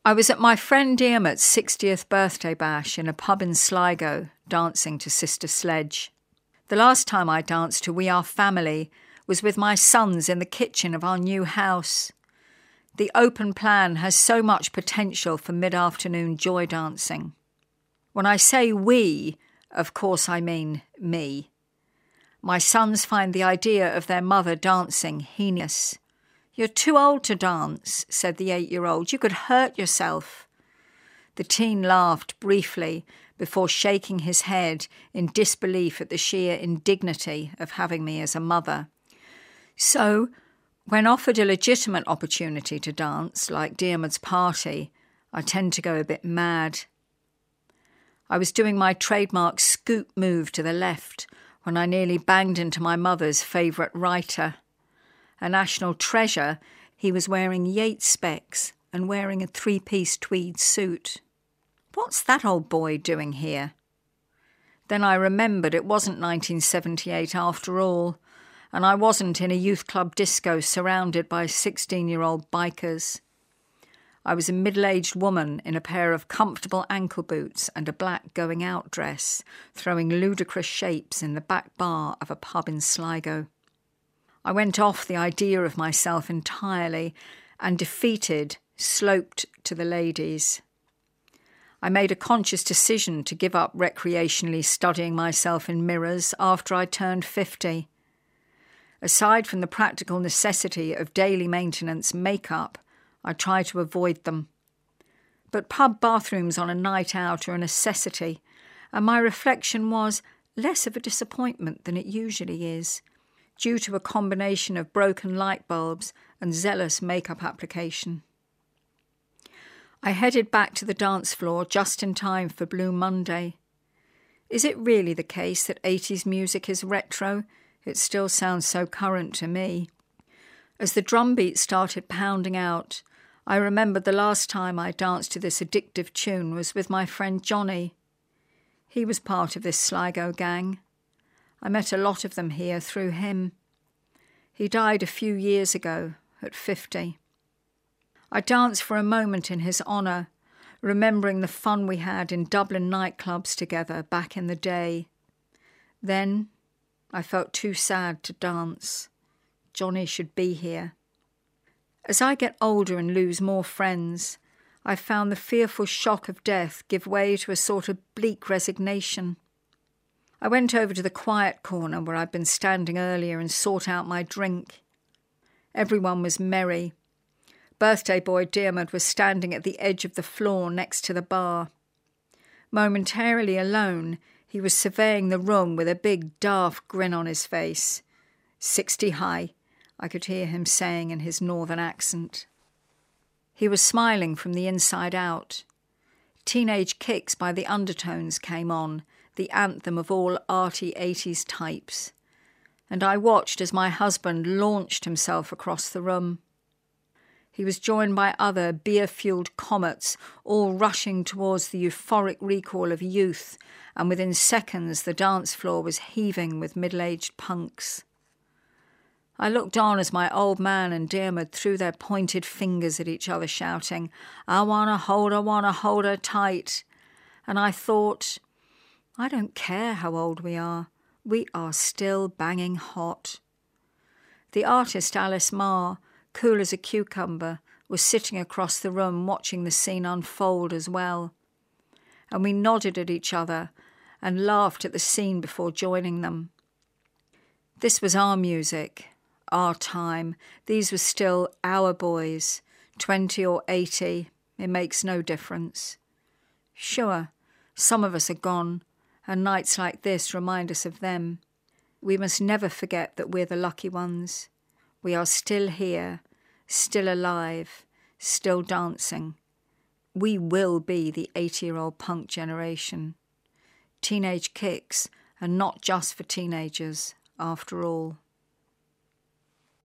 I was at my friend Diarmaid's 60th birthday bash in a pub in Sligo, dancing to Sister Sledge. The last time I danced to We Are Family was with my sons in the kitchen of our new house. The open plan has so much potential for mid-afternoon joy dancing. When I say we, of course I mean me. My sons find the idea of their mother dancing heinous. "You're too old to dance," said the 8-year-old. "You could hurt yourself." The teen laughed briefly before shaking his head in disbelief at the sheer indignity of having me as a mother. So, when offered a legitimate opportunity to dance, like Diarmaid's party, I tend to go a bit mad. I was doing my trademark scoop move to the left when I nearly banged into my mother's favourite writer. A national treasure, he was wearing Yates specs and wearing a 3-piece tweed suit. "What's that old boy doing here?" Then I remembered it wasn't 1978 after all, and I wasn't in a youth club disco surrounded by 16-year-old bikers. I was a middle-aged woman in a pair of comfortable ankle boots and a black going-out dress, throwing ludicrous shapes in the back bar of a pub in Sligo. I went off the idea of myself entirely and, defeated, sloped to the ladies. I made a conscious decision to give up recreationally studying myself in mirrors after I turned 50. Aside from the practical necessity of daily maintenance makeup, I try to avoid them. But pub bathrooms on a night out are a necessity, and my reflection was less of a disappointment than it usually is, due to a combination of broken light bulbs and zealous makeup application. I headed back to the dance floor just in time for Blue Monday. Is it really the case that 80s music is retro? It still sounds so current to me. As the drum beat started pounding out, I remembered the last time I danced to this addictive tune was with my friend Johnny. He was part of this Sligo gang. I met a lot of them here through him. He died a few years ago, at 50. I danced for a moment in his honour, remembering the fun we had in Dublin nightclubs together back in the day. Then I felt too sad to dance. Johnny should be here. As I get older and lose more friends, I found the fearful shock of death give way to a sort of bleak resignation. I went over to the quiet corner where I'd been standing earlier and sought out my drink. Everyone was merry. Birthday boy Diarmaid was standing at the edge of the floor next to the bar. Momentarily alone, he was surveying the room with a big, daft grin on his face. 60 high, I could hear him saying in his northern accent. He was smiling from the inside out. Teenage Kicks by the Undertones came on, the anthem of all arty 80s types, and I watched as my husband launched himself across the room. He was joined by other beer-fueled comets, all rushing towards the euphoric recall of youth, and within seconds the dance floor was heaving with middle-aged punks. I looked on as my old man and Diarmaid threw their pointed fingers at each other, shouting, "I wanna hold her tight." And I thought, I don't care how old we are still banging hot. The artist Alice Marr, cool as a cucumber, was sitting across the room watching the scene unfold as well. And we nodded at each other and laughed at the scene before joining them. This was our music, our time. These were still our boys, 20 or 80, it makes no difference. Sure, some of us are gone, and nights like this remind us of them. We must never forget that we're the lucky ones. We are still here, still alive, still dancing. We will be the 80-year-old punk generation. Teenage Kicks are not just for teenagers, after all.